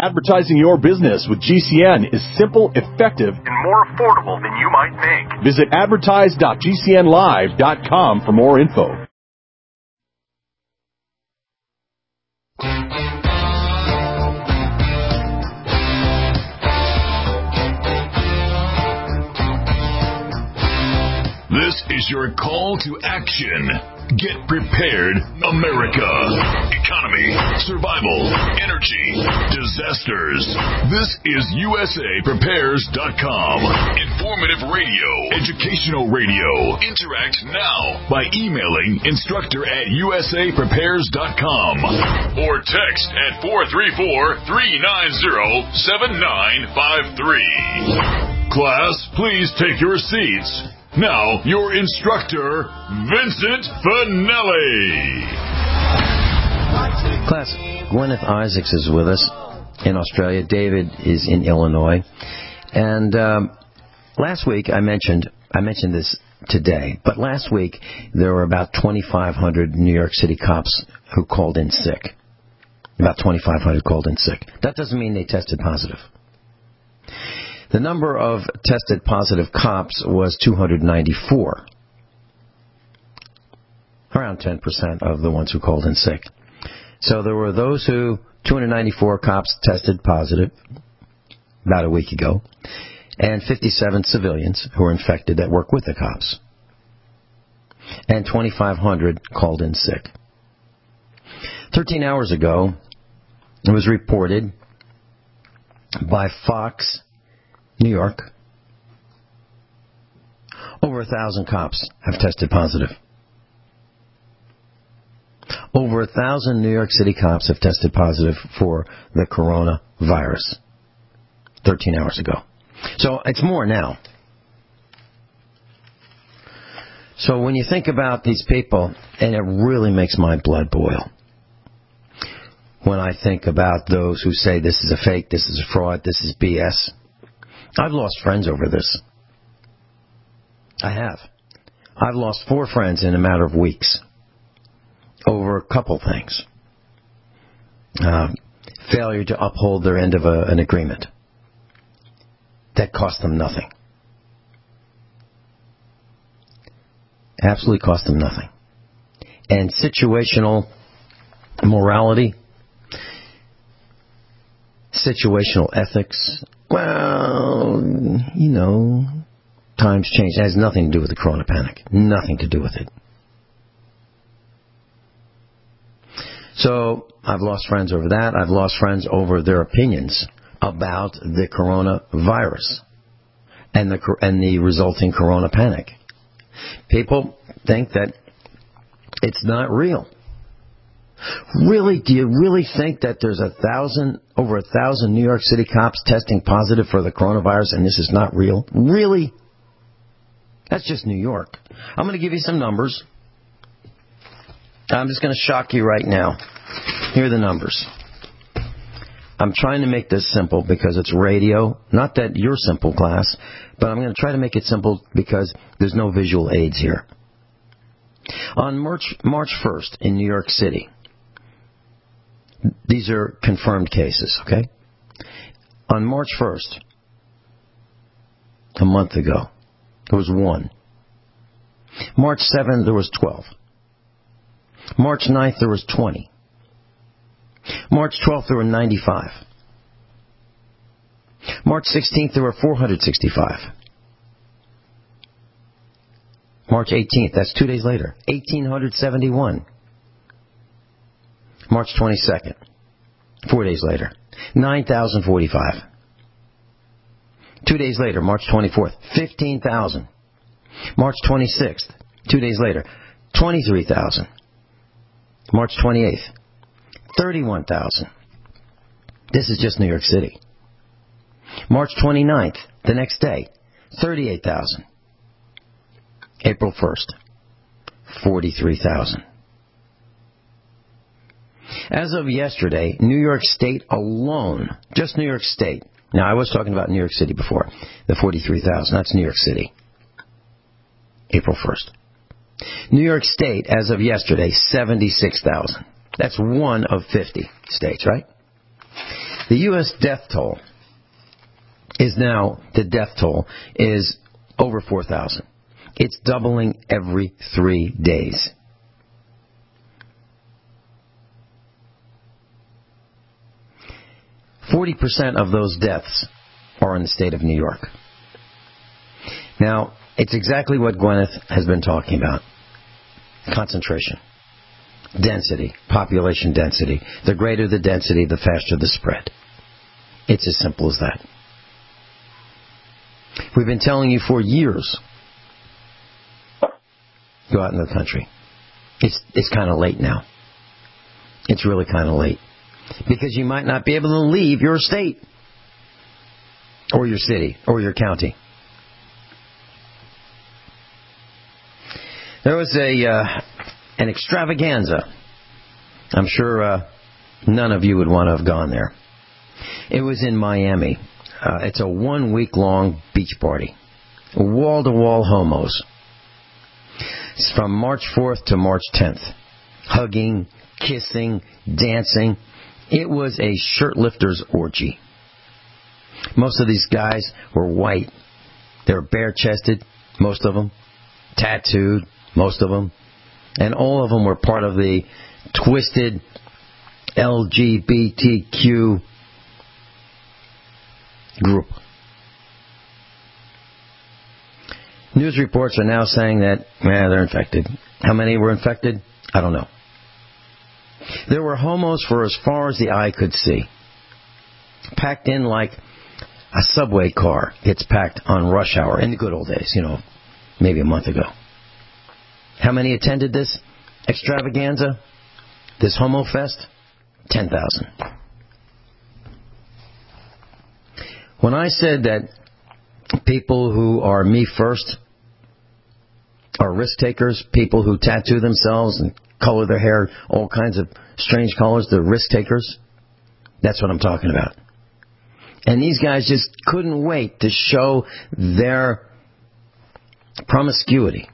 Advertising your business with GCN is simple, effective, and more affordable than you might think. Visit advertise.gcnlive.com for more info. This is your call to action. Get prepared, America. Economy, survival, energy, disasters. This is USAPrepares.com. Informative radio, educational radio. Interact now by emailing instructor@USAPrepares.com or text at 434-390-7953. Class, please take your seats. Now, your instructor, Vincent Finelli. Class, Gwyneth Isaacs is with us in Australia. David is in Illinois. And last week, I mentioned this today, but last week there were about 2,500 New York City cops who called in sick. About 2,500 called in sick. That doesn't mean they tested positive. The number of tested positive cops was 294. Around 10% of the ones who called in sick. So there were 294 cops tested positive about a week ago, and 57 civilians who were infected that work with the cops. And 2,500 called in sick. 13 hours ago, it was reported by Fox New York, over 1,000 cops have tested positive. Over 1,000 New York City cops have tested positive for the coronavirus 13 hours ago. So it's more now. So when you think about these people, and it really makes my blood boil, when I think about those who say this is a fake, this is a fraud, this is BS. I've lost friends over this. I have. I've lost 4 friends in a matter of weeks over a couple things. Failure to uphold their end of an agreement. That cost them nothing. Absolutely cost them nothing. And situational morality, situational ethics, well, times change. It has nothing to do with the corona panic. Nothing to do with it. So I've lost friends over that. I've lost friends over their opinions about the coronavirus and the resulting corona panic. People think that it's not real. Really? Do you really think that there's over 1,000 New York City cops testing positive for the coronavirus and this is not real? Really? That's just New York. I'm going to give you some numbers. I'm just going to shock you right now. Here are the numbers. I'm trying to make this simple because it's radio. Not that you're simple, class, but I'm going to try to make it simple because there's no visual aids here. On March 1st in New York City, these are confirmed cases, okay? On March 1st, a month ago, there was 1. March 7th, there was 12. March 9th, there was 20. March 12th, there were 95. March 16th, there were 465. March 18th, that's 2 days later, 1,871. March 22nd, 4 days later, 9,045. 2 days later, March 24th, 15,000. March 26th, 2 days later, 23,000. March 28th, 31,000. This is just New York City. March 29th, the next day, 38,000. April 1st, 43,000. As of yesterday, New York State alone, just New York State. Now, I was talking about New York City before, the 43,000. That's New York City. April 1st. New York State, as of yesterday, 76,000. That's one of 50 states, right? The U.S. death toll is now, the death toll is over 4,000. It's doubling every 3 days. %40 of those deaths are in the state of New York. Now, it's exactly what Gwyneth has been talking about. Concentration, density, population density. The greater the density, the faster the spread. It's as simple as that. We've been telling you for years, go out in the country. It's kind of late now. It's really kind of late. Because you might not be able to leave your state, or your city, or your county. There was an extravaganza. I'm sure none of you would want to have gone there. It was in Miami. It's a 1 week long beach party. Wall-to-wall homos. It's from March 4th to March 10th. Hugging, kissing, dancing. It was a shirt-lifter's orgy. Most of these guys were white. They were bare-chested, most of them. Tattooed, most of them. And all of them were part of the twisted LGBTQ group. News reports are now saying that, they're infected. How many were infected? I don't know. There were homos for as far as the eye could see. Packed in like a subway car gets packed on rush hour in the good old days, maybe a month ago. How many attended this extravaganza? This homo fest? 10,000. When I said that people who are me first are risk takers, people who tattoo themselves and color their hair all kinds of strange colors, they're risk takers, that's what I'm talking about. And these guys just couldn't wait to show their promiscuity,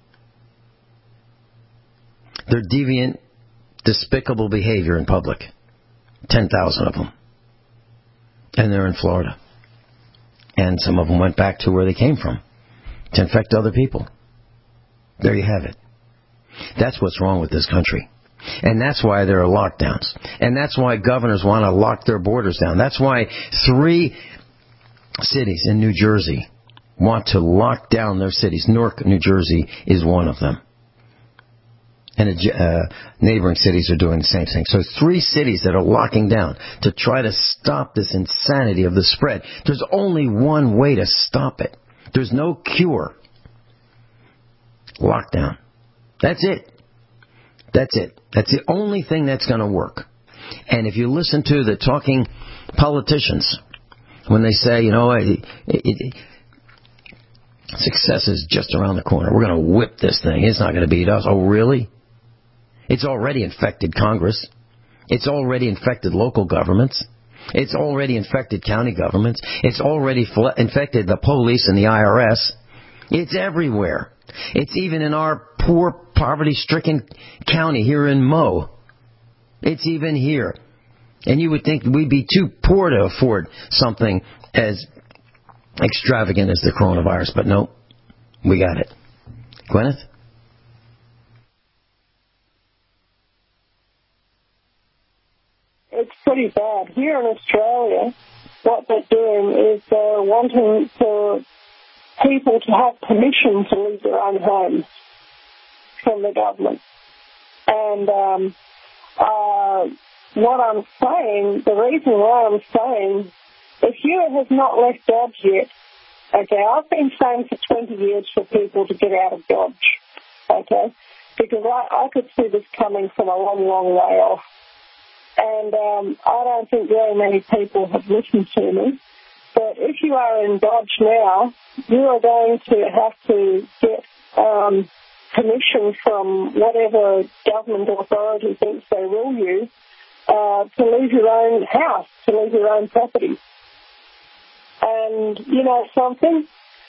their deviant, despicable behavior in public. 10,000 of them. And they're in Florida. And some of them went back to where they came from to infect other people. There you have it. That's what's wrong with this country. And that's why there are lockdowns. And that's why governors want to lock their borders down. That's why 3 cities in New Jersey want to lock down their cities. Newark, New Jersey is one of them. And neighboring cities are doing the same thing. So 3 cities that are locking down to try to stop this insanity of the spread. There's only one way to stop it. There's no cure. Lockdown. That's it. That's it. That's the only thing that's going to work. And if you listen to the talking politicians, when they say, success is just around the corner. We're going to whip this thing. It's not going to beat us. Oh, really? It's already infected Congress. It's already infected local governments. It's already infected county governments. It's already infected the police and the IRS. It's everywhere. It's even in our poor, poverty-stricken county here in Mo. It's even here. And you would think we'd be too poor to afford something as extravagant as the coronavirus. But no, we got it. Gwyneth? It's pretty bad. Here in Australia, what they're doing is they're wanting for people to have permission to leave their own homes from the government. And what I'm saying, the reason why I'm saying, if you have not left Dodge yet, okay, I've been saying for 20 years for people to get out of Dodge, okay, because I could see this coming from a long, long way off. And I don't think very many people have listened to me. But if you are in Dodge now, you are going to have to get permission from whatever government authority thinks they will use to leave your own house, to leave your own property. And, something,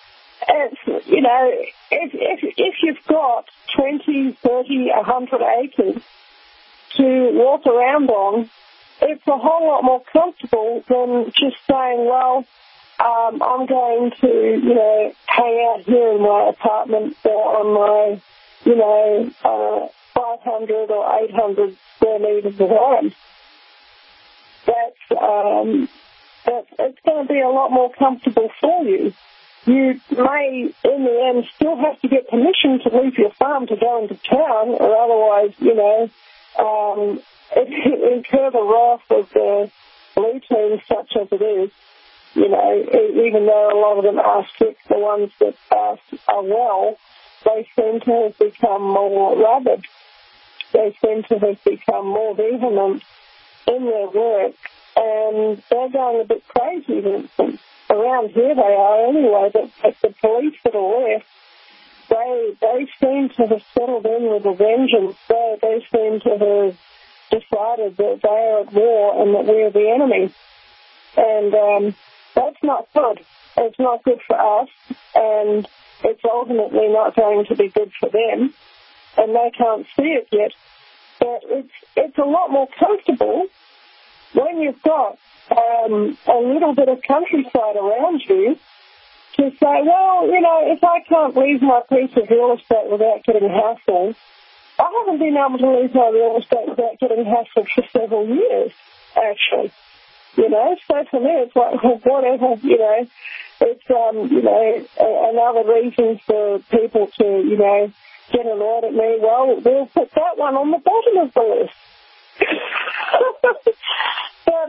if you've got 20, 30, 100 acres to walk around on, it's a whole lot more comfortable than just saying, well, I'm going to, hang out here in my apartment on my, 500 or 800 square meters of land. It's going to be a lot more comfortable for you. You may, in the end, still have to get permission to leave your farm to go into town, or otherwise, incur the wrath of the blue team, such as it is. Even though a lot of them are sick, the ones that are well, they seem to have become more rabid. They seem to have become more vehement in their work, and they're going a bit crazy, Vincent. Around here they are anyway, but the police that are left, they seem to have settled in with a vengeance. They seem to have decided that they are at war and that we're the enemy. And that's not good. It's not good for us, and it's ultimately not going to be good for them, and they can't see it yet. But it's a lot more comfortable when you've got a little bit of countryside around you to say, well, if I can't leave my piece of real estate without getting hassled, I haven't been able to leave my real estate without getting hassled for several years, actually. So for me, it's like, well, whatever, it's, another reason for people to, get annoyed at me. Well, we'll put that one on the bottom of the list. But,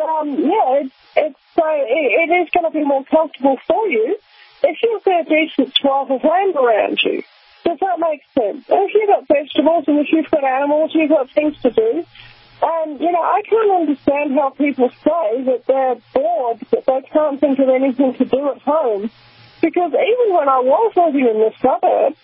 it is going to be more comfortable for you if you've got a decent swath of land around you. Does that make sense? If you've got vegetables and if you've got animals, you've got things to do. And, I can't understand how people say that they're bored, that they can't think of anything to do at home. Because even when I was living in the suburbs,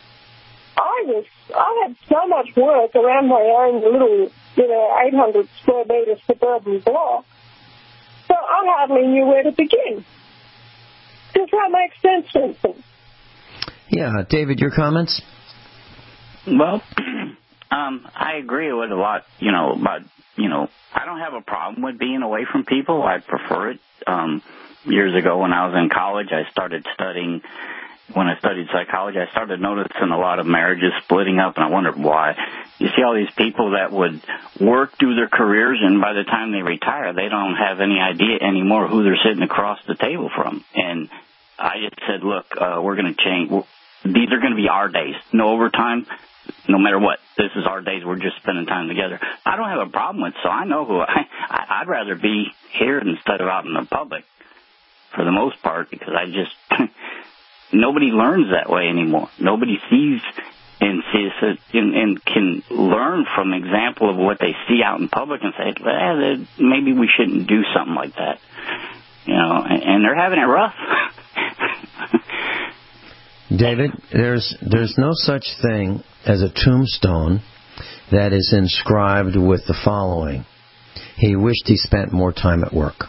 I had so much work around my own little, 800 square meter suburban block, so I hardly knew where to begin. Does that make sense, Vincent? Yeah. David, your comments? Well, I agree with a lot, about, I don't have a problem with being away from people. I prefer it. Years ago when I was in college, when I studied psychology, I started noticing a lot of marriages splitting up, and I wondered why. You see all these people that would work, do their careers, and by the time they retire, they don't have any idea anymore who they're sitting across the table from. And I just said, look, we're going to change. These are going to be our days. No overtime, no matter what. This is our days. We're just spending time together. I don't have a problem with it, so I know who I'd rather be here instead of out in the public for the most part, because I just... Nobody learns that way anymore. Nobody sees and can learn from example of what they see out in public and say, maybe we shouldn't do something like that. And they're having it rough. David, there's no such thing as a tombstone that is inscribed with the following: he wished he spent more time at work.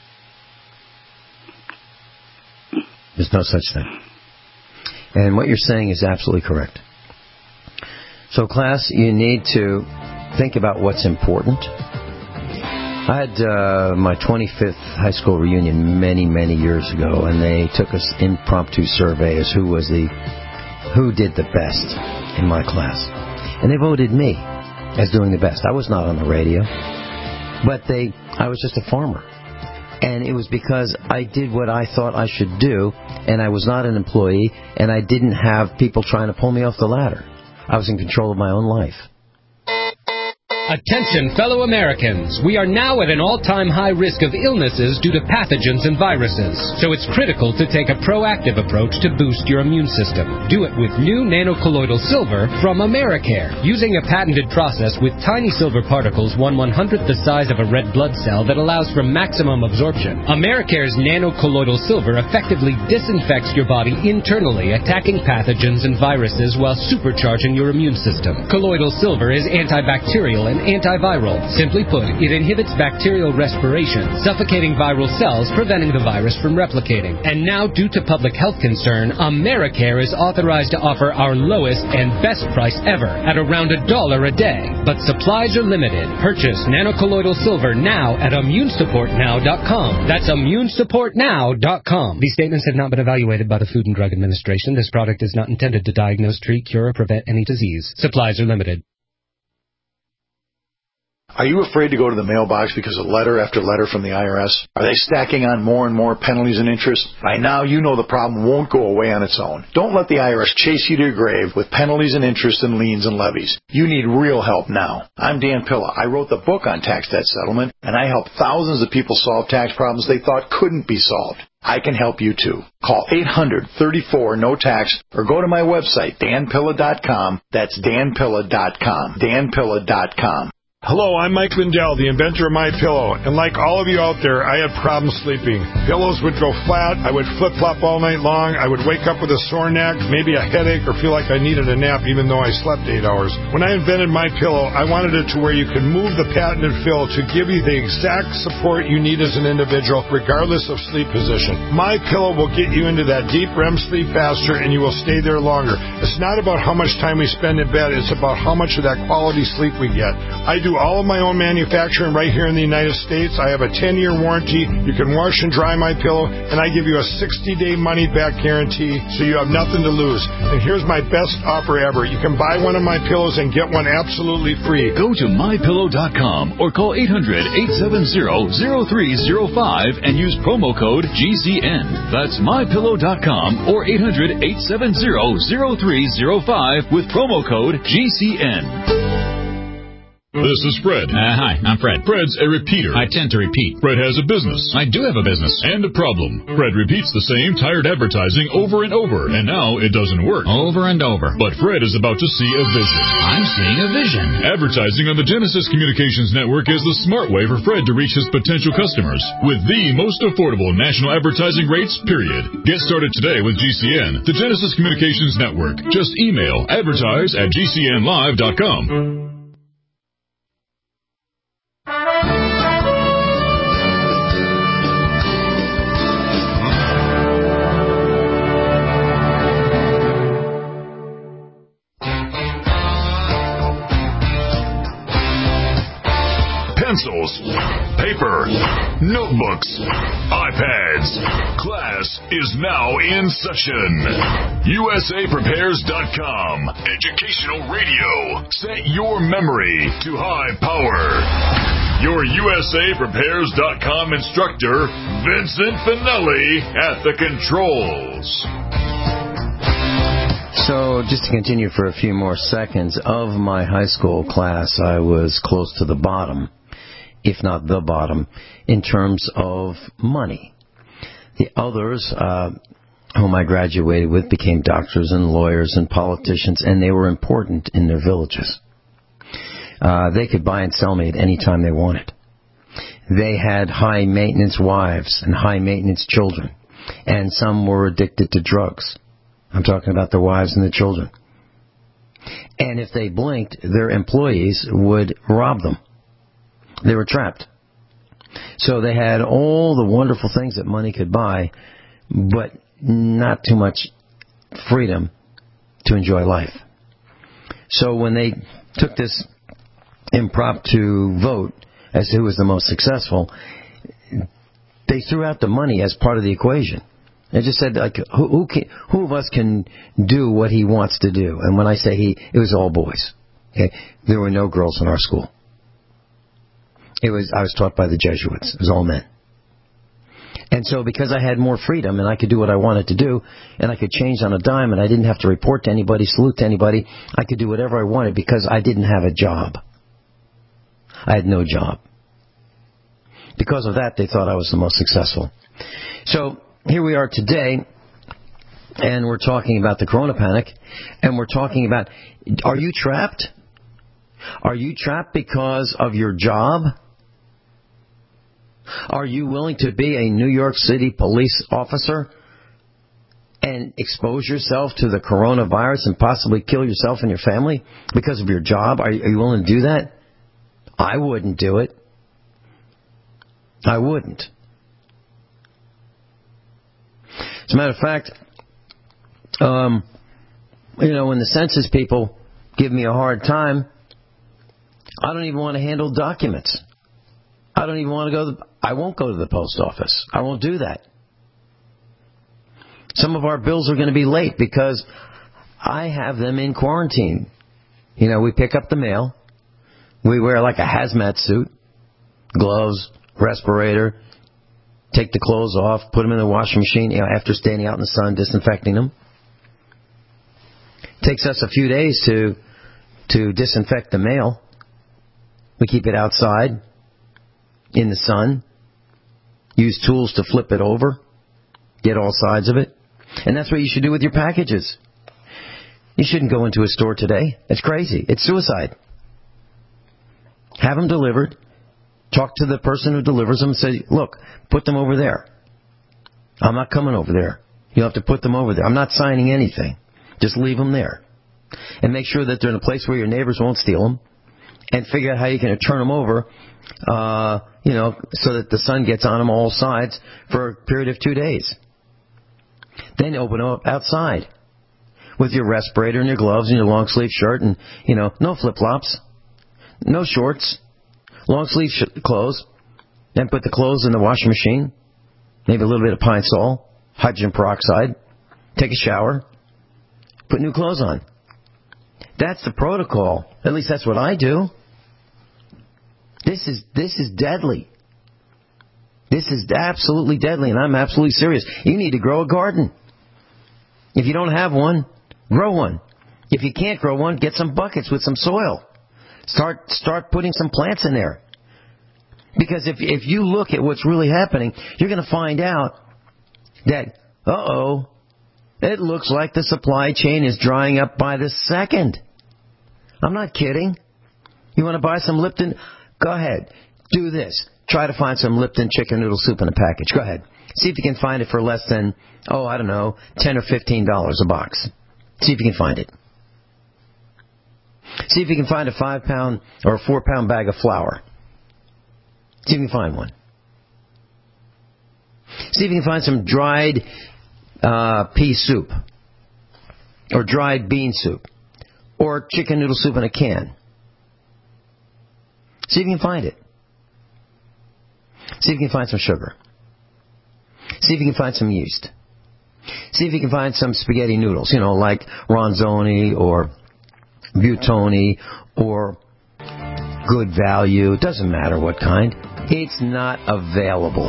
There's no such thing. And what you're saying is absolutely correct. So, class, you need to think about what's important. I had my 25th high school reunion many, many years ago, and they took us impromptu survey as who did the best in my class. And they voted me as doing the best. I was not on the radio, but I was just a farmer. And it was because I did what I thought I should do, and I was not an employee, and I didn't have people trying to pull me off the ladder. I was in control of my own life. Attention, fellow Americans. We are now at an all-time high risk of illnesses due to pathogens and viruses. So it's critical to take a proactive approach to boost your immune system. Do it with new nanocolloidal silver from Americare. Using a patented process with tiny silver particles 1/100th the size of a red blood cell that allows for maximum absorption, Americare's nanocolloidal silver effectively disinfects your body internally, attacking pathogens and viruses while supercharging your immune system. Colloidal silver is antibacterial an antiviral. Simply put, it inhibits bacterial respiration, suffocating viral cells, preventing the virus from replicating. And now, due to public health concern, Americare is authorized to offer our lowest and best price ever at around $1 a day. But supplies are limited. Purchase nanocolloidal silver now at immunesupportnow.com. That's immunesupportnow.com. These statements have not been evaluated by the Food and Drug Administration. This product is not intended to diagnose, treat, cure, or prevent any disease. Supplies are limited. Are you afraid to go to the mailbox because of letter after letter from the IRS? Are they stacking on more and more penalties and interest? By now, you know the problem won't go away on its own. Don't let the IRS chase you to your grave with penalties and interest and liens and levies. You need real help now. I'm Dan Pilla. I wrote the book on tax debt settlement, and I help thousands of people solve tax problems they thought couldn't be solved. I can help you too. Call 800-34-NO-TAX or go to my website, danpilla.com. That's danpilla.com. danpilla.com. Hello, I'm Mike Lindell, the inventor of MyPillow, and like all of you out there, I had problems sleeping. Pillows would go flat, I would flip-flop all night long, I would wake up with a sore neck, maybe a headache, or feel like I needed a nap even though I slept 8 hours. When I invented MyPillow, I wanted it to where you could move the patented fill to give you the exact support you need as an individual, regardless of sleep position. MyPillow will get you into that deep REM sleep faster, and you will stay there longer. It's not about how much time we spend in bed, it's about how much of that quality sleep we get. I do all of my own manufacturing right here in the United States. I have a 10-year warranty. You can wash and dry my pillow, and I give you a 60-day money-back guarantee, so you have nothing to lose. And here's my best offer ever. You can buy one of my pillows and get one absolutely free. Go to mypillow.com or call 800-870-0305 and use promo code GCN. That's mypillow.com or 800-870-0305 with promo code GCN. This is Fred. Hi, I'm Fred. Fred's a repeater. I tend to repeat. Fred has a business. I do have a business. And a problem. Fred repeats the same tired advertising over and over, and now it doesn't work. Over and over. But Fred is about to see a vision. I'm seeing a vision. Advertising on the Genesis Communications Network is the smart way for Fred to reach his potential customers with the most affordable national advertising rates, period. Get started today with GCN, the Genesis Communications Network. Just email advertise@gcnlive.com. Pencils, paper, notebooks, iPads. Class is now in session. USAPrepares.com. Educational radio. Set your memory to high power. Your USAPrepares.com instructor, Vincent Finelli, at the controls. So, just to continue for a few more seconds, of my high school class, I was close to the bottom, if not the bottom, in terms of money. The others whom I graduated with became doctors and lawyers and politicians, and they were important in their villages. They could buy and sell me at any time they wanted. They had high-maintenance wives and high-maintenance children, and some were addicted to drugs. I'm talking about the wives and the children. And if they blinked, their employees would rob them. They were trapped. So they had all the wonderful things that money could buy, but not too much freedom to enjoy life. So when they took this impromptu vote as to who was the most successful, they threw out the money as part of the equation. They just said, like, who of us can do what he wants to do? And when I say he, it was all boys. Okay? There were no girls in our school. I was taught by the Jesuits. It was all men. And so because I had more freedom and I could do what I wanted to do, and I could change on a dime, and I didn't have to report to anybody, salute to anybody, I could do whatever I wanted because I didn't have a job. I had no job. Because of that, they thought I was the most successful. So here we are today, and we're talking about the Corona panic, and we're talking about, are you trapped? Are you trapped because of your job? Are you willing to be a New York City police officer and expose yourself to the coronavirus and possibly kill yourself and your family because of your job? Are you willing to do that? I wouldn't do it. I wouldn't. As a matter of fact, when the census people give me a hard time, I don't even want to handle documents. I don't even want to I won't go to the post office. I won't do that. Some of our bills are going to be late because I have them in quarantine. We pick up the mail. We wear like a hazmat suit, gloves, respirator, take the clothes off, put them in the washing machine, after standing out in the sun, disinfecting them. It takes us a few days to disinfect the mail. We keep it outside in the sun, use tools to flip it over, get all sides of it. And that's what you should do with your packages. You shouldn't go into a store today. It's crazy. It's suicide. Have them delivered. Talk to the person who delivers them and say, look, put them over there. I'm not coming over there. You'll have to put them over there. I'm not signing anything. Just leave them there. And make sure that they're in a place where your neighbors won't steal them. And figure out how you can turn them over, so that the sun gets on them all sides for a period of 2 days. Then open them up outside with your respirator and your gloves and your long sleeve shirt and, no flip-flops, no shorts, long sleeve clothes. Then put the clothes in the washing machine, maybe a little bit of Pine Sol, hydrogen peroxide, take a shower, put new clothes on. That's the protocol. At least that's what I do. This is deadly. This is absolutely deadly, and I'm absolutely serious. You need to grow a garden. If you don't have one, grow one. If you can't grow one, get some buckets with some soil. Start putting some plants in there. Because if you look at what's really happening, you're going to find out that, it looks like the supply chain is drying up by the second. I'm not kidding. You want to buy some Lipton? Go ahead. Do this. Try to find some Lipton chicken noodle soup in a package. Go ahead. See if you can find it for less than, $10 or $15 a box. See if you can find it. See if you can find a 5-pound or a 4-pound bag of flour. See if you can find one. See if you can find some dried pea soup or dried bean soup or chicken noodle soup in a can. See if you can find it. See if you can find some sugar. See if you can find some yeast. See if you can find some spaghetti noodles, like Ronzoni or Butoni or Good Value. It doesn't matter what kind. It's not available.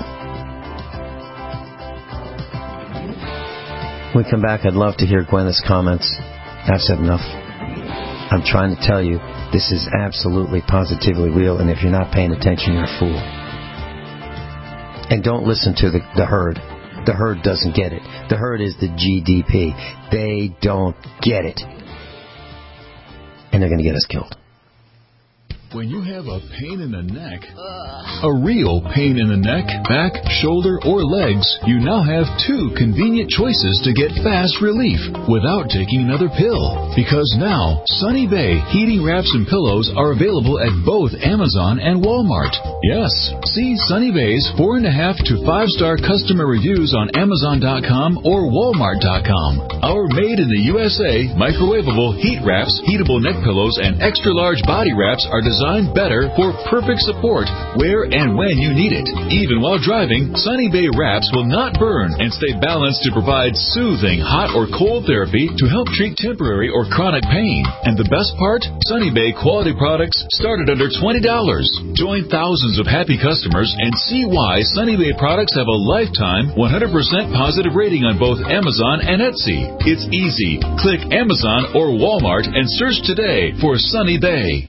When we come back, I'd love to hear Gwyneth's comments. I've said enough. I'm trying to tell you, this is absolutely, positively real, and if you're not paying attention, you're a fool. And don't listen to the herd. The herd doesn't get it. The herd is the GDP. They don't get it. And they're going to get us killed. When you have a pain in the neck, a real pain in the neck, back, shoulder, or legs, you now have 2 convenient choices to get fast relief without taking another pill. Because now, Sunny Bay heating wraps and pillows are available at both Amazon and Walmart. Yes, see Sunny Bay's 4.5 to 5-star customer reviews on Amazon.com or Walmart.com. Our made in the USA microwavable heat wraps, heatable neck pillows, and extra large body wraps are designed better for perfect support where and when you need it. Even while driving, Sunny Bay wraps will not burn and stay balanced to provide soothing hot or cold therapy to help treat temporary or chronic pain. And the best part? Sunny Bay quality products start at under $20. Join thousands of happy customers and see why Sunny Bay products have a lifetime 100% positive rating on both Amazon and Etsy. It's easy. Click Amazon or Walmart and search today for Sunny Bay.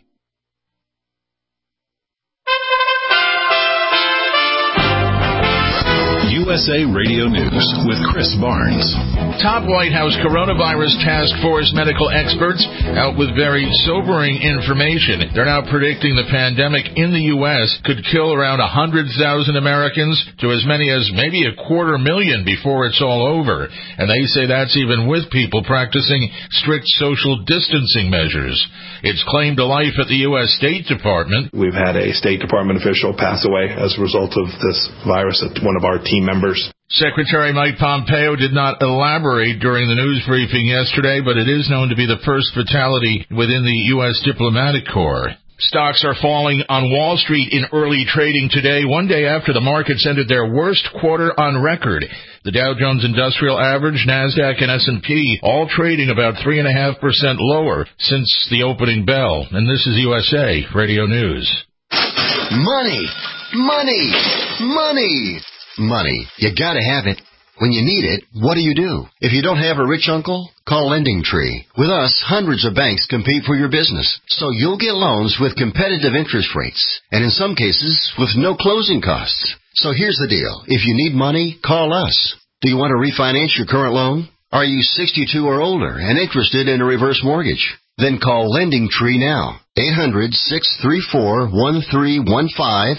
USA Radio News with Chris Barnes. Top White House coronavirus task force medical experts out with very sobering information. They're now predicting the pandemic in the U.S. could kill around 100,000 Americans to as many as maybe 250,000 before it's all over. And they say that's even with people practicing strict social distancing measures. It's claimed to life at the U.S. State Department. We've had a State Department official pass away as a result of this virus at one of our team members. Secretary Mike Pompeo did not elaborate during the news briefing yesterday, but it is known to be the first fatality within the U.S. diplomatic corps. Stocks are falling on Wall Street in early trading today, one day after the markets ended their worst quarter on record. The Dow Jones Industrial Average, NASDAQ, and S&P all trading about 3.5% lower since the opening bell. And this is USA Radio News. Money! Money! Money! Money. You gotta have it. When you need it, what do? If you don't have a rich uncle, call LendingTree. With us, hundreds of banks compete for your business, so you'll get loans with competitive interest rates, and in some cases, with no closing costs. So here's the deal. If you need money, call us. Do you want to refinance your current loan? Are you 62 or older and interested in a reverse mortgage? Then call LendingTree now. 800-634-1315.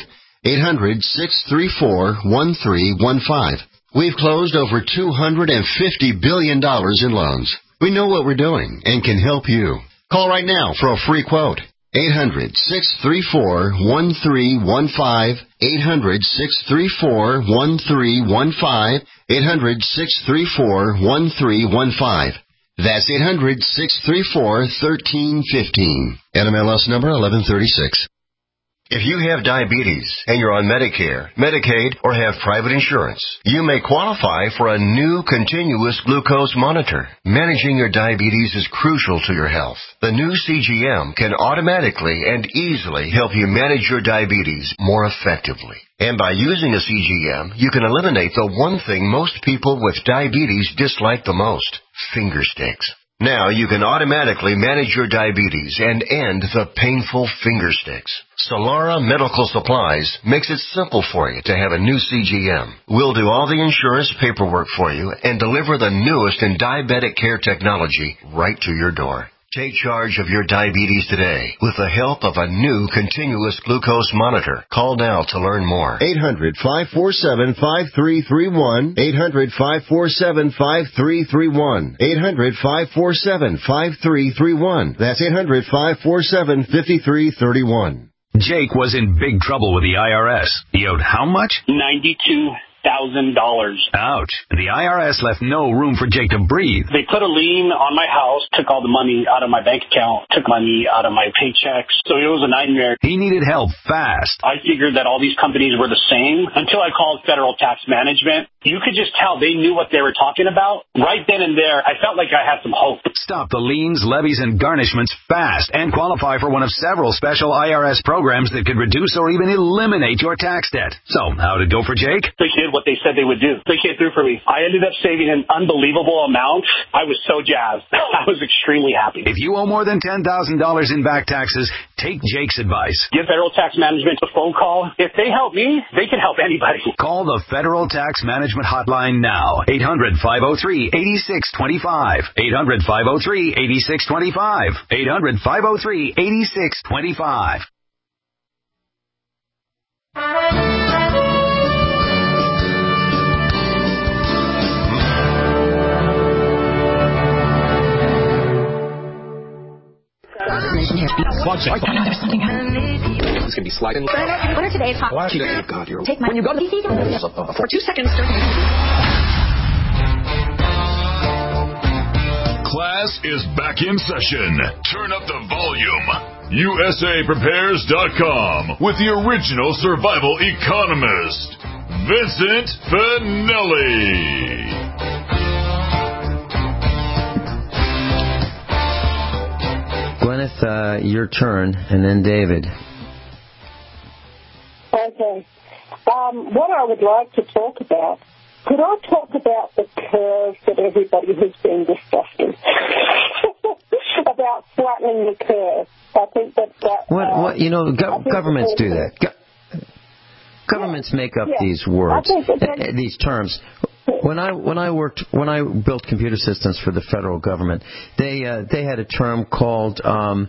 800-634-1315. We've closed over $250 billion in loans. We know what we're doing and can help you. Call right now for a free quote. 800-634-1315. 800-634-1315. 800-634-1315. That's 800-634-1315. NMLS number 1136. If you have diabetes and you're on Medicare, Medicaid, or have private insurance, you may qualify for a new continuous glucose monitor. Managing your diabetes is crucial to your health. The new CGM can automatically and easily help you manage your diabetes more effectively. And by using a CGM, you can eliminate the one thing most people with diabetes dislike the most: finger sticks. Now you can automatically manage your diabetes and end the painful finger sticks. Solara Medical Supplies makes it simple for you to have a new CGM. We'll do all the insurance paperwork for you and deliver the newest in diabetic care technology right to your door. Take charge of your diabetes today with the help of a new continuous glucose monitor. Call now to learn more. 800-547-5331. 800-547-5331. 800-547-5331. That's 800-547-5331. Jake was in big trouble with the IRS. He owed how much? $92,000. Ouch. The IRS left no room for Jake to breathe. They put a lien on my house, took all the money out of my bank account, took money out of my paychecks. So it was a nightmare. He needed help fast. I figured that all these companies were the same until I called Federal Tax Management. You could just tell they knew what they were talking about. Right then and there, I felt like I had some hope. Stop the liens, levies, and garnishments fast and qualify for one of several special IRS programs that could reduce or even eliminate your tax debt. So, how'd it go for Jake? They did what they said they would do. They came through for me. I ended up saving an unbelievable amount. I was so jazzed. I was extremely happy. If you owe more than $10,000 in back taxes, take Jake's advice. Give Federal Tax Management a phone call. If they help me, they can help anybody. Call the Federal Tax Management Hotline now. 800-503-8625. 800-503-8625. 800-503-8625. This can be sliding. What are today's hot? Oh God, you're. Take my. When you go to the for 2 seconds. Class is back in session. Turn up the volume. USAPrepares.com with the original survival economist, Vincent Finelli. Gwyneth, your turn, and then David. Okay. What I would like to talk about, could I talk about the curve that everybody has been discussing? About flattening the curve. I think that... What governments do that. governments make up these words, these terms. When I built computer systems for the federal government, they had a term called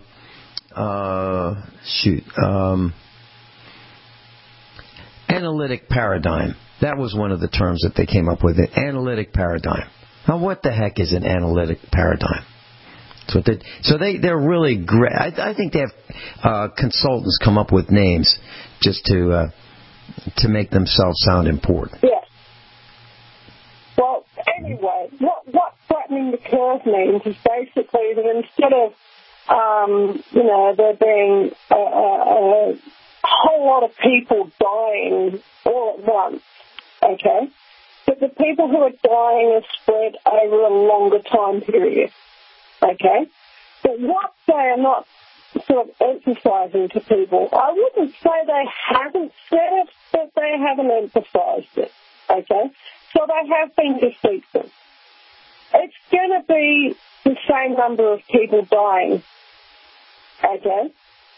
analytic paradigm. That was one of the terms that they came up with. Analytic paradigm. Now, what the heck is an analytic paradigm? So they're really great. I think they have consultants come up with names just to make themselves sound important. Yes. Well, anyway, what flattening the curve means is basically that instead of there being a whole lot of people dying all at once, okay, but the people who are dying are spread over a longer time period. Okay? But what they are not sort of emphasizing to people, I wouldn't say they haven't said it, but they haven't emphasized it. Okay? So they have been deceitful. It's going to be the same number of people dying. Okay?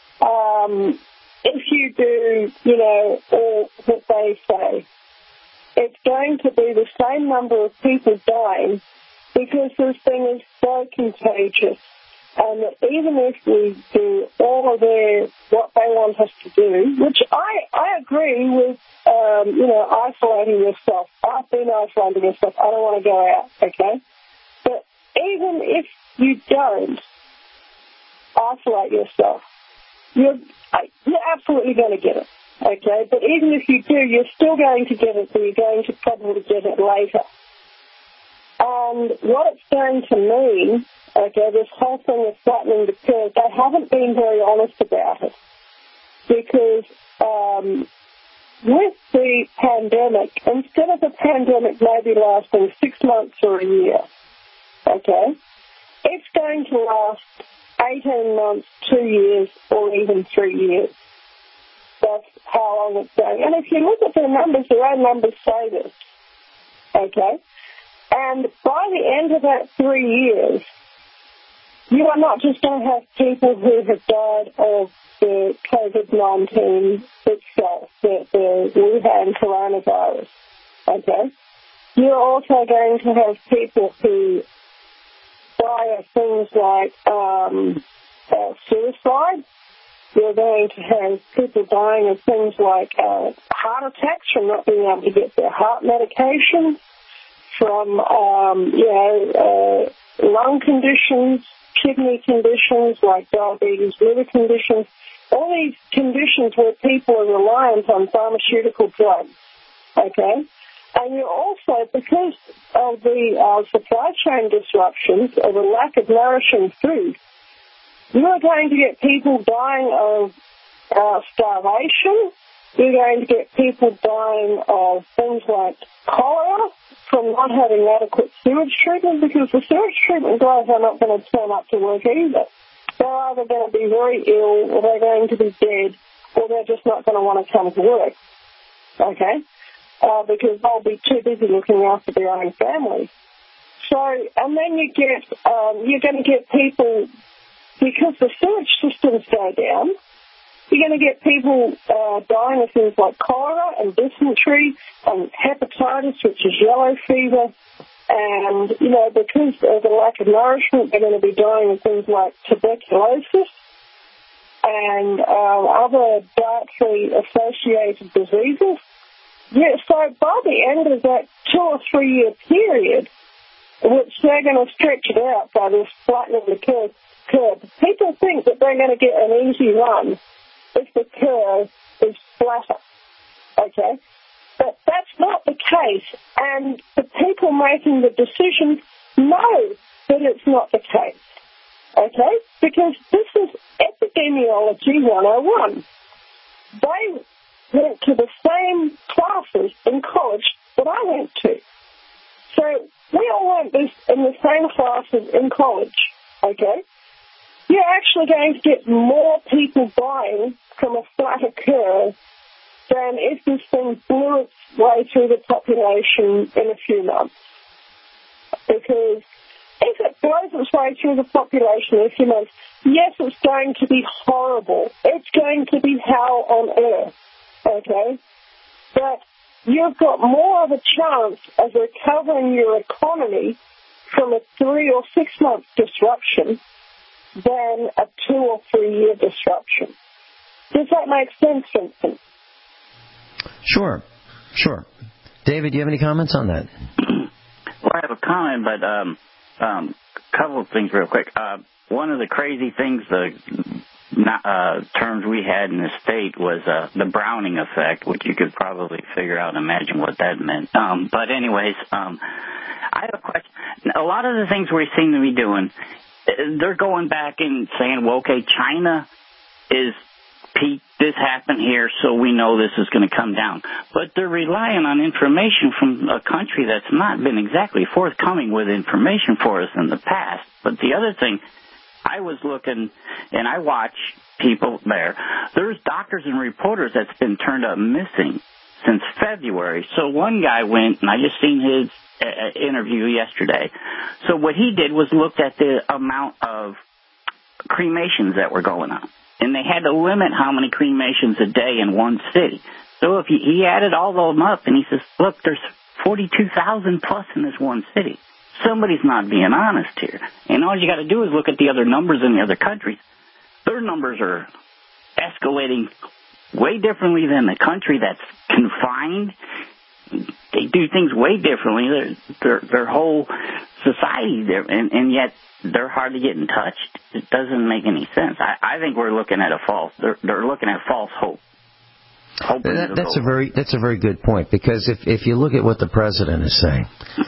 If you do, all that they say, it's going to be the same number of people dying, because this thing is so contagious, and that even if we do all of what they want us to do, which I agree with, isolating yourself. I've been isolating yourself. I don't want to go out, okay? But even if you don't isolate yourself, you're absolutely going to get it, okay? But even if you do, you're still going to get it, but you're going to probably get it later. And what it's going to mean, okay, this whole thing of flattening the curve, they haven't been very honest about it. Because with the pandemic, instead of the pandemic maybe lasting 6 months or a year, okay, it's going to last 18 months, 2 years, or even 3 years. That's how long it's going. And if you look at their numbers, their own numbers say this, okay? And by the end of that 3 years, you are not just going to have people who have died of the COVID-19 itself, the Wuhan coronavirus, okay? You're also going to have people who die of things like suicide. You're going to have people dying of things like heart attacks from not being able to get their heart medication, from, lung conditions, kidney conditions like diabetes, liver conditions, all these conditions where people are reliant on pharmaceutical drugs, okay? And you're also, because of the supply chain disruptions or the lack of nourishing food, you're going to get people dying of starvation. You're going to get people dying of things like cholera from not having adequate sewage treatment, because the sewage treatment guys are not going to turn up to work either. They're either going to be very ill, or they're going to be dead, or they're just not going to want to come to work, okay? Because they'll be too busy looking after their own families. So, and then you're going to get people, because the sewage systems go down, you're going to get people dying of things like cholera and dysentery and hepatitis, which is yellow fever. And, because of the lack of nourishment, they're going to be dying of things like tuberculosis and other dietary associated diseases. Yeah, so by the end of that 2 or 3 year period, which they're going to stretch it out by this flattening the curve, people think that they're going to get an easy run if the curve is flatter, okay? But that's not the case, and the people making the decisions know that it's not the case, okay? Because this is epidemiology 101. They went to the same classes in college that I went to. So we all went in the same classes in college, okay? You're actually going to get more people dying from a flatter curve than if this thing blew its way through the population in a few months. Because if it blows its way through the population in a few months, yes, it's going to be horrible. It's going to be hell on earth, okay? that you've got more of a chance of recovering your economy from a 3 or 6 month disruption than a 2 or 3 year disruption. Does that make sense, Vincent? Sure. David, do you have any comments on that? Well, I have a comment, but a couple of things real quick. One of the crazy things, terms we had in the state was the Browning effect, which you could probably figure out and imagine what that meant. But anyways, I have a question. A lot of the things we seem to be doing, they're going back and saying, well, okay, China is peaked, this happened here, so we know this is going to come down. But they're relying on information from a country that's not been exactly forthcoming with information for us in the past. But the other thing, I was looking, and I watch people there. There's doctors and reporters that's been turned up missing since February. So one guy went, and I just seen his interview yesterday. So what he did was looked at the amount of cremations that were going on. And they had to limit how many cremations a day in one city. So if he added all of them up, and he says, look, there's 42,000 plus in this one city. Somebody's not being honest here. And all you got to do is look at the other numbers in the other countries. Their numbers are escalating way differently than the country that's confined. They do things way differently. Their whole society, and yet they're hardly getting touched. It doesn't make any sense. I think we're looking at they're looking at false hope. That's a very good point, because if you look at what the president is saying,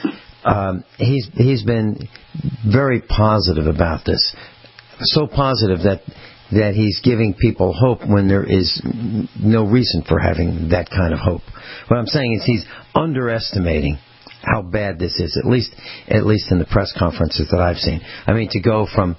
he's been very positive about this, so positive that he's giving people hope when there is no reason for having that kind of hope. What I'm saying is he's underestimating how bad this is, at least in the press conferences that I've seen. I mean, to go from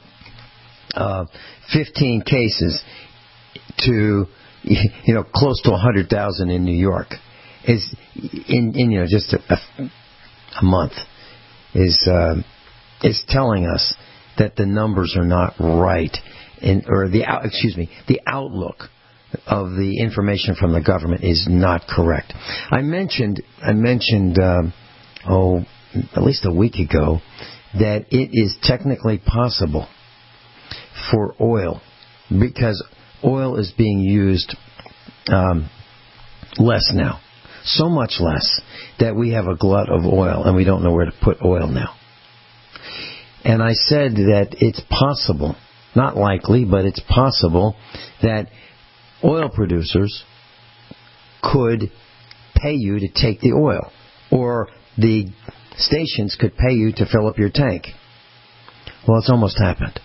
15 cases to close to 100,000 in New York is in just a month is telling us that the numbers are not right, the outlook of the information from the government is not correct. I mentioned at least a week ago that it is technically possible for oil, because oil is being used less now, so much less that we have a glut of oil and we don't know where to put oil now. And I said that it's possible, not likely, but it's possible that oil producers could pay you to take the oil, or the stations could pay you to fill up your tank. Well, it's almost happened.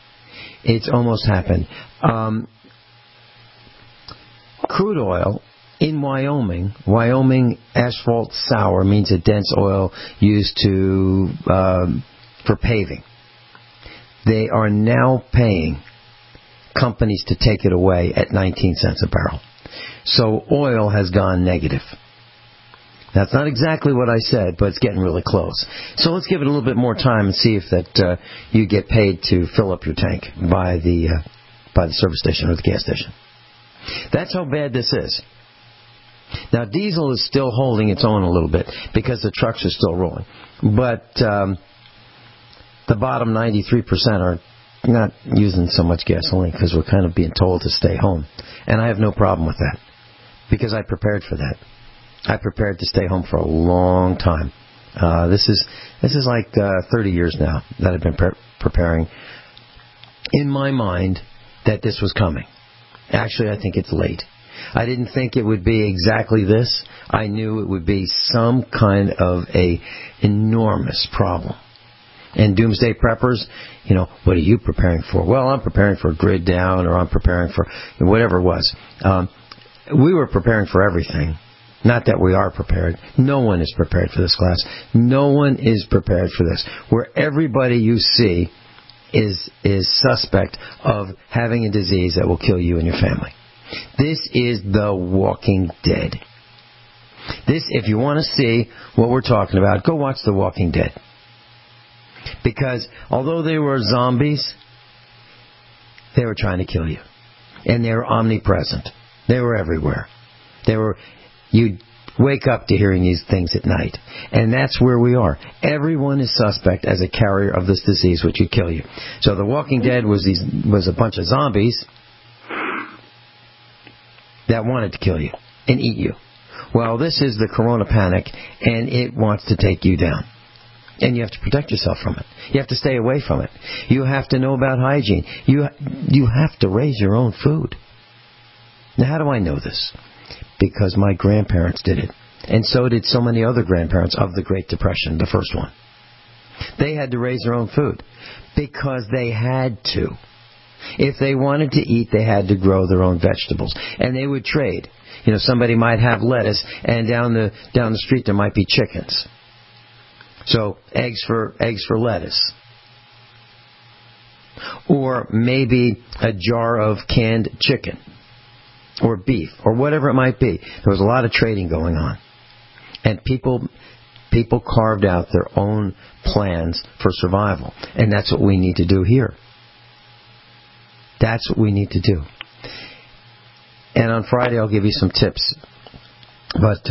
Crude oil in Wyoming asphalt sour means a dense oil used for paving. They are now paying companies to take it away at 19 cents a barrel. So oil has gone negative. That's not exactly what I said, but it's getting really close. So let's give it a little bit more time and see if that you get paid to fill up your tank by the service station or the gas station. That's how bad this is. Now, diesel is still holding its own a little bit because the trucks are still rolling. But the bottom 93% are not using so much gasoline because we're kind of being told to stay home. And I have no problem with that, because I prepared for that. I prepared to stay home for a long time. This is like 30 years now that I've been preparing in my mind that this was coming. Actually, I think it's late. I didn't think it would be exactly this. I knew it would be some kind of a enormous problem. And doomsday preppers, what are you preparing for? Well, I'm preparing for a grid down, or I'm preparing for whatever it was. We were preparing for everything. Not that we are prepared. No one is prepared for this class. No one is prepared for this. Where everybody you see is suspect of having a disease that will kill you and your family. This is The Walking Dead. If you want to see what we're talking about, go watch The Walking Dead. Because although they were zombies, they were trying to kill you. And they were omnipresent. They were everywhere. You wake up to hearing these things at night. And that's where we are. Everyone is suspect as a carrier of this disease, which could kill you. So The Walking Dead was a bunch of zombies that wanted to kill you and eat you. Well, this is the corona panic, and it wants to take you down. And you have to protect yourself from it. You have to stay away from it. You have to know about hygiene. You have to raise your own food. Now, how do I know this? Because my grandparents did it. And so did so many other grandparents of the Great Depression, the first one. They had to raise their own food because they had to. If they wanted to eat, they had to grow their own vegetables. And they would trade. You know, somebody might have lettuce, and down the street there might be chickens. So eggs for lettuce. Or maybe a jar of canned chicken. Or beef, or whatever it might be. There was a lot of trading going on. And people carved out their own plans for survival. And that's what we need to do here. That's what we need to do. And on Friday I'll give you some tips. But,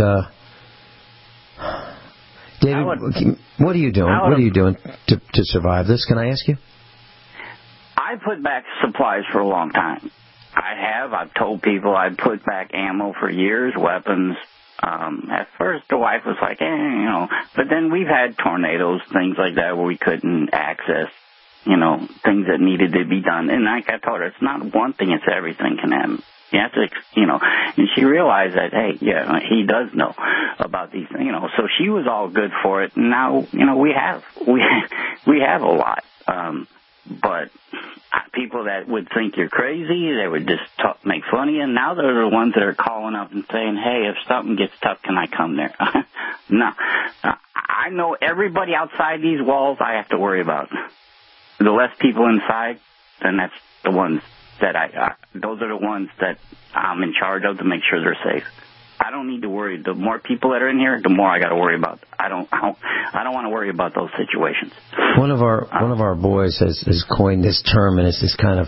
David, what are you doing? What are you doing to survive this? Can I ask you? I put back supplies for a long time. I've told people I'd put back ammo for years, weapons. At first the wife was like, but then we've had tornadoes, things like that where we couldn't access, things that needed to be done. And like I told her, it's not one thing, it's everything can happen. You have to, and she realized that, hey, he does know about these things, so she was all good for it. Now, we have a lot. But people that would think you're crazy, they would just make fun of you. And now they're the ones that are calling up and saying, hey, if something gets tough, can I come there? No. I know everybody outside these walls I have to worry about. The less people inside, then that's the ones that those are the ones that I'm in charge of to make sure they're safe. I don't need to worry. The more people that are in here, the more I got to worry about. I don't want to worry about those situations. One of our boys has coined this term, and it's this kind of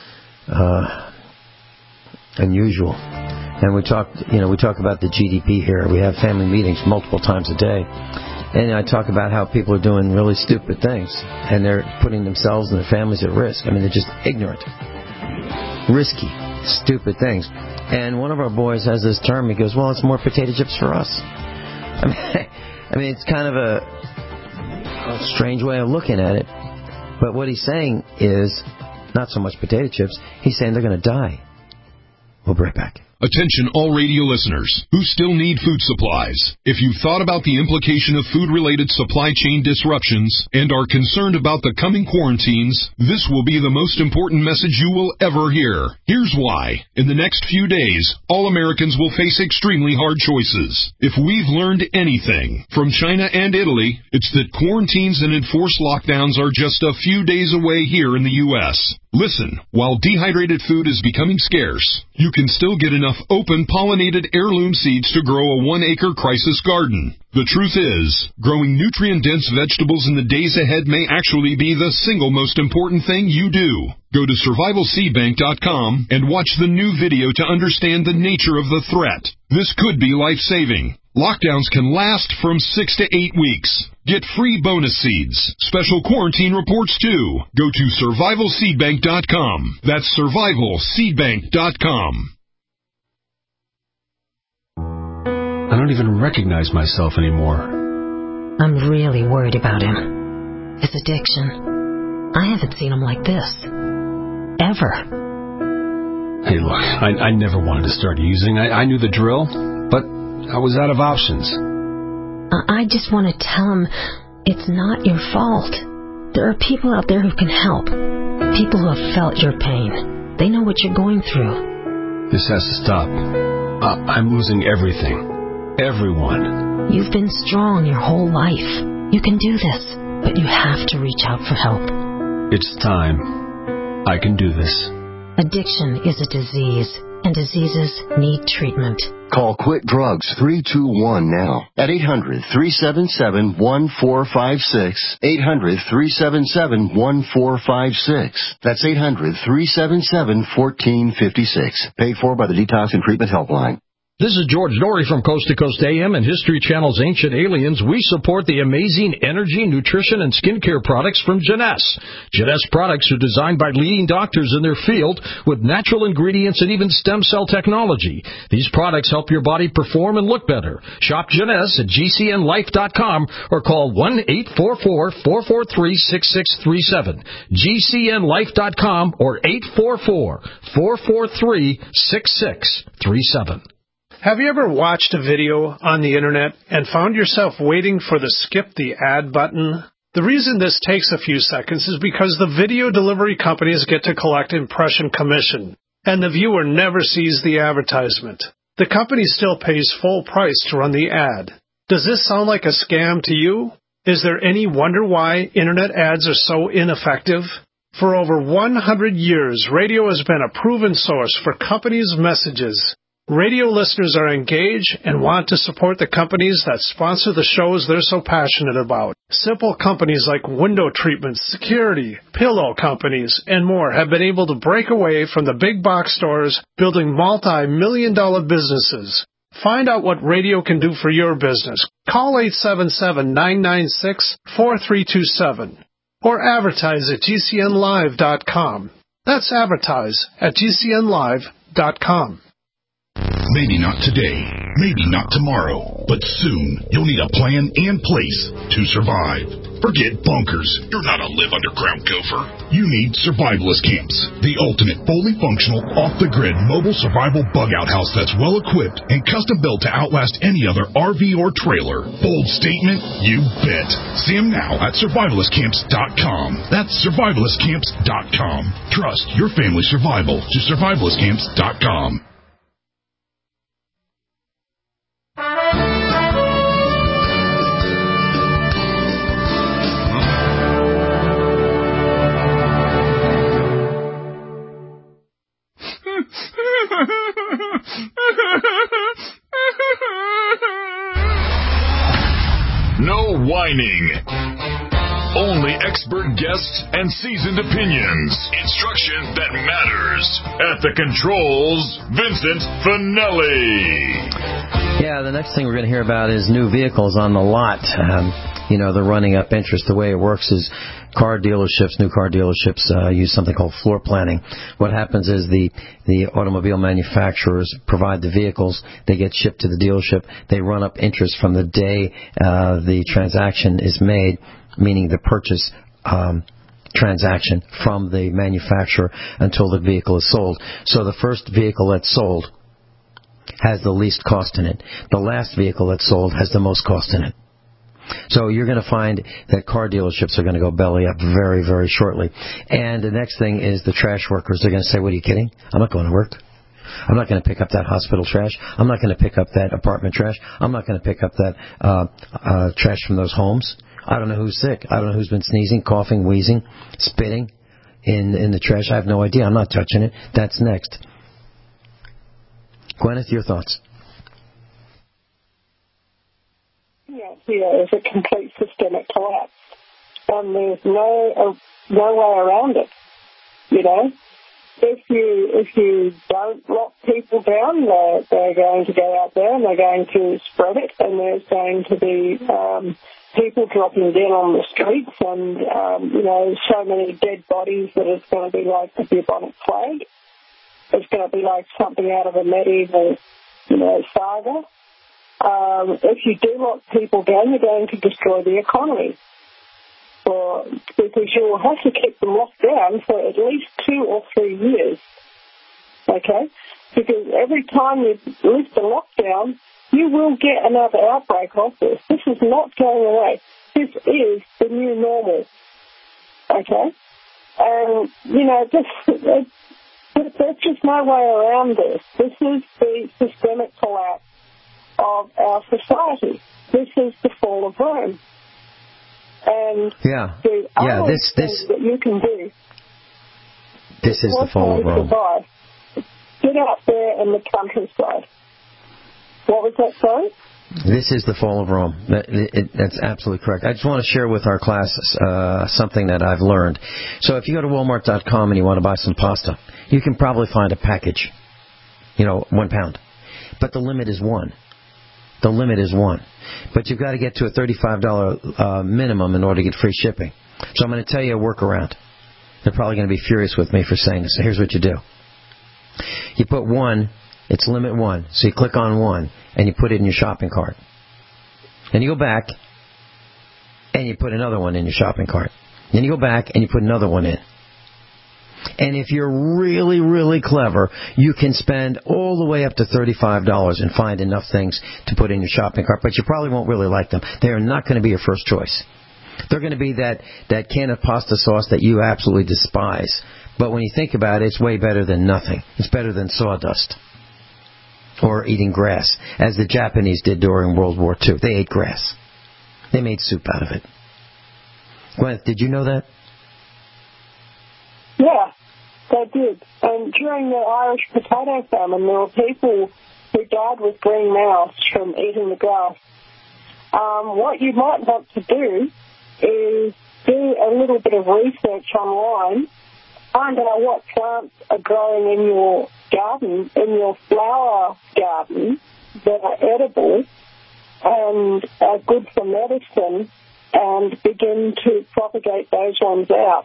unusual. And we talk about the GDP here. We have family meetings multiple times a day, and I talk about how people are doing really stupid things, and they're putting themselves and their families at risk. I mean, they're just ignorant, risky, stupid things. And one of our boys has this term. He goes, well, it's more potato chips for us. I mean, it's kind of a strange way of looking at it. But what he's saying is not so much potato chips. He's saying they're going to die. We'll be right back. Attention all radio listeners who still need food supplies. If you've thought about the implication of food-related supply chain disruptions and are concerned about the coming quarantines, this will be the most important message you will ever hear. Here's why. In the next few days, all Americans will face extremely hard choices. If we've learned anything from China and Italy, it's that quarantines and enforced lockdowns are just a few days away here in the U.S. Listen, while dehydrated food is becoming scarce, you can still get enough open pollinated heirloom seeds to grow a 1-acre crisis garden. The truth is, growing nutrient-dense vegetables in the days ahead may actually be the single most important thing you do. Go to survivalseedbank.com and watch the new video to understand the nature of the threat. This could be life-saving. Lockdowns can last from 6 to 8 weeks. Get free bonus seeds, special quarantine reports too. Go to survivalseedbank.com. That's survivalseedbank.com. I don't even recognize myself anymore. I'm really worried about him. His addiction. I haven't seen him like this. Ever. Hey, look, I never wanted to start using. I knew the drill, but I was out of options. I just want to tell him it's not your fault. There are people out there who can help. People who have felt your pain. They know what you're going through. This has to stop. I'm losing everything. Everyone. You've been strong your whole life. You can do this, but you have to reach out for help. It's time. I can do this. Addiction is a disease, and diseases need treatment. Call Quit Drugs 321 now at 800-377-1456. 800-377-1456. That's 800-377-1456. Paid for by the Detox and Treatment Helpline. This is George Norrie from Coast to Coast AM and History Channel's Ancient Aliens. We support the amazing energy, nutrition, and skincare products from Jeunesse. Jeunesse products are designed by leading doctors in their field with natural ingredients and even stem cell technology. These products help your body perform and look better. Shop Jeunesse at GCNlife.com or call 1-844-443-6637. GCNlife.com or 844-443-6637. Have you ever watched a video on the internet and found yourself waiting for the skip the ad button? The reason this takes a few seconds is because the video delivery companies get to collect impression commission, and the viewer never sees the advertisement. The company still pays full price to run the ad. Does this sound like a scam to you? Is there any wonder why internet ads are so ineffective? For over 100 years, radio has been a proven source for companies' messages. Radio listeners are engaged and want to support the companies that sponsor the shows they're so passionate about. Simple companies like window treatments, security, pillow companies, and more have been able to break away from the big box stores, building multi-million-dollar businesses. Find out what radio can do for your business. Call 877-996-4327 or advertise at GCNlive.com. That's advertise at GCNlive.com. Maybe not today, maybe not tomorrow, but soon you'll need a plan and place to survive. Forget bunkers. You're not a live underground gopher. You need Survivalist Camps, the ultimate fully functional, off-the-grid mobile survival bug-out house that's well-equipped and custom-built to outlast any other RV or trailer. Bold statement? You bet. See them now at survivalistcamps.com. That's survivalistcamps.com. Trust your family's survival to survivalistcamps.com. No whining. Only expert guests and seasoned opinions. Instruction that matters. At the controls, Vincent Finelli. Yeah, the next thing we're going to hear about is new vehicles on the lot. They're running up interest. The way it works is new car dealerships use something called floor planning. What happens is the automobile manufacturers provide the vehicles. They get shipped to the dealership. They run up interest from the day the transaction is made, meaning the purchase transaction from the manufacturer until the vehicle is sold. So the first vehicle that's sold has the least cost in it. The last vehicle that's sold has the most cost in it. So you're going to find that car dealerships are going to go belly up very, very shortly. And the next thing is the trash workers. They're going to say, what are you kidding? I'm not going to work. I'm not going to pick up that hospital trash. I'm not going to pick up that apartment trash. I'm not going to pick up that trash from those homes. I don't know who's sick. I don't know who's been sneezing, coughing, wheezing, spitting in the trash. I have no idea. I'm not touching it. That's next. Gwyneth, your thoughts? Here is a complete systemic collapse, and there's no way around it. If you don't lock people down, they're going to go out there and they're going to spread it, and there's going to be people dropping dead on the streets, and so many dead bodies that it's going to be like the bubonic plague. It's going to be like something out of a medieval, saga. If you do lock people down, you're going to destroy the economy. Because you will have to keep them locked down for at least 2 or 3 years. Okay? Because every time you lift the lockdown, you will get another outbreak of this. This is not going away. This is the new normal. Okay? And, there's just no way around this. This is the systemic collapse of our society. This is the fall of Rome. And the only thing that you can do this is the fall of Rome. Survive. Get out there in the countryside. What was that, sorry? This is the fall of Rome. That's absolutely correct. I just want to share with our class something that I've learned. So if you go to Walmart.com and you want to buy some pasta, you can probably find a package, 1 pound. But the limit is 1. The limit is 1. But you've got to get to a $35 minimum in order to get free shipping. So I'm going to tell you a workaround. They're probably going to be furious with me for saying this. So here's what you do. You put 1, it's limit 1. So you click on 1, and you put it in your shopping cart. Then you go back, and you put another one in your shopping cart. Then you go back, and you put another one in. And if you're really, really clever, you can spend all the way up to $35 and find enough things to put in your shopping cart. But you probably won't really like them. They are not going to be your first choice. They're going to be that can of pasta sauce that you absolutely despise. But when you think about it, it's way better than nothing. It's better than sawdust or eating grass, as the Japanese did during World War II. They ate grass. They made soup out of it. Gwyneth, did you know that? Yeah, they did. And during the Irish potato famine, there were people who died with green mouths from eating the grass. What you might want to do is do a little bit of research online, find out what plants are growing in your garden, in your flower garden, that are edible and are good for medicine, and begin to propagate those ones out.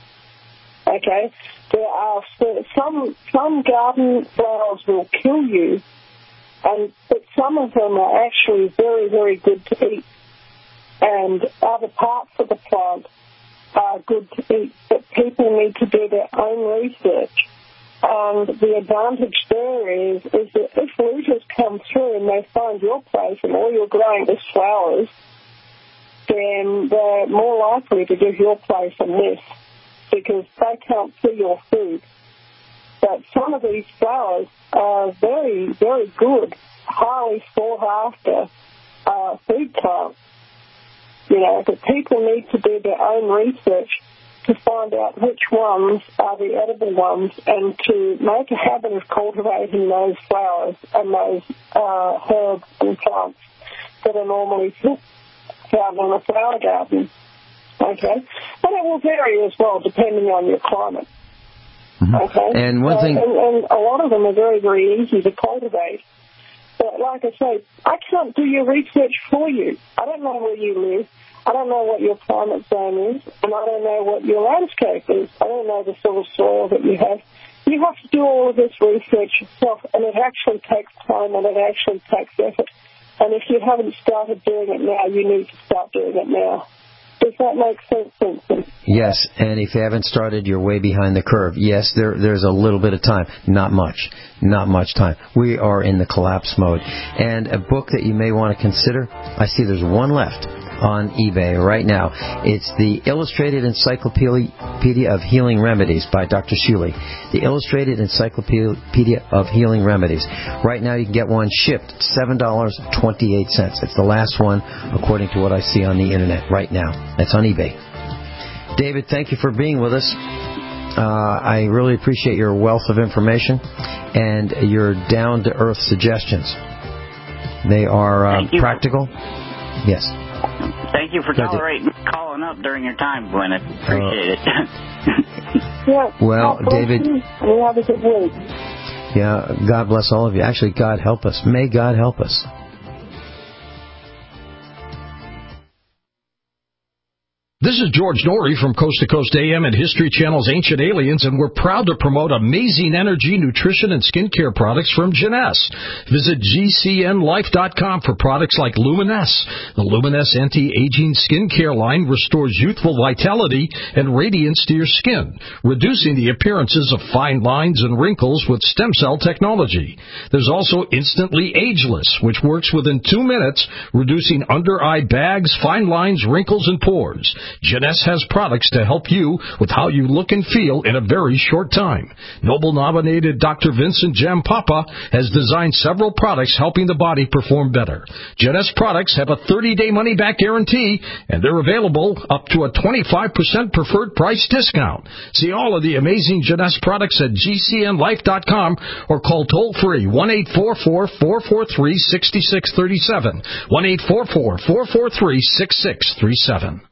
Okay, there are some garden flowers will kill you, but some of them are actually very, very good to eat, and other parts of the plant are good to eat. But people need to do their own research, and the advantage there is that if looters come through and they find your place and all you're growing is flowers, then they're more likely to give your place a miss, because they can't see your food. But some of these flowers are very, very good, highly sought after food plants. You know, but people need to do their own research to find out which ones are the edible ones, and to make a habit of cultivating those flowers and those herbs and plants that are normally found in a flower garden. Okay? And it will vary as well, depending on your climate. Mm-hmm. Okay? And one thing... And a lot of them are very, very easy to cultivate. But like I say, I can't do your research for you. I don't know where you live. I don't know what your climate zone is. And I don't know what your landscape is. I don't know the sort of soil that you have. You have to do all of this research yourself, and it actually takes time and it actually takes effort. And if you haven't started doing it now, you need to start doing it now. Does that make sense, Vincent? Yes, and if you haven't started, you're way behind the curve. Yes, there's a little bit of time. Not much time. We are in the collapse mode. And a book that you may want to consider, I see there's one left on eBay right now. It's the Illustrated Encyclopedia of Healing Remedies by Dr. Shuley. The Illustrated Encyclopedia of Healing Remedies. Right now you can get one shipped, $7.28. It's the last one according to what I see on the internet right now. That's on eBay. David, thank you for being with us. I really appreciate your wealth of information and your down-to-earth suggestions. They are practical. Yes. Thank you for calling up during your time, Gwyneth. Appreciate it. Yeah. Well, David. You have a good week. Yeah, God bless all of you. Actually, God help us. May God help us. This is George Norrie from Coast to Coast AM and History Channel's Ancient Aliens, and we're proud to promote amazing energy, nutrition, and skincare products from Jeunesse. Visit GCNLife.com for products like Luminesce. The Luminesce anti-aging skincare line restores youthful vitality and radiance to your skin, reducing the appearances of fine lines and wrinkles with stem cell technology. There's also Instantly Ageless, which works within 2 minutes, reducing under-eye bags, fine lines, wrinkles, and pores. Jeunesse has products to help you with how you look and feel in a very short time. Nobel-nominated Dr. Vincent Jampapa has designed several products helping the body perform better. Jeunesse products have a 30-day money-back guarantee, and they're available up to a 25% preferred price discount. See all of the amazing Jeunesse products at GCNLife.com or call toll-free 1-844-443-6637, 1-844-443-6637.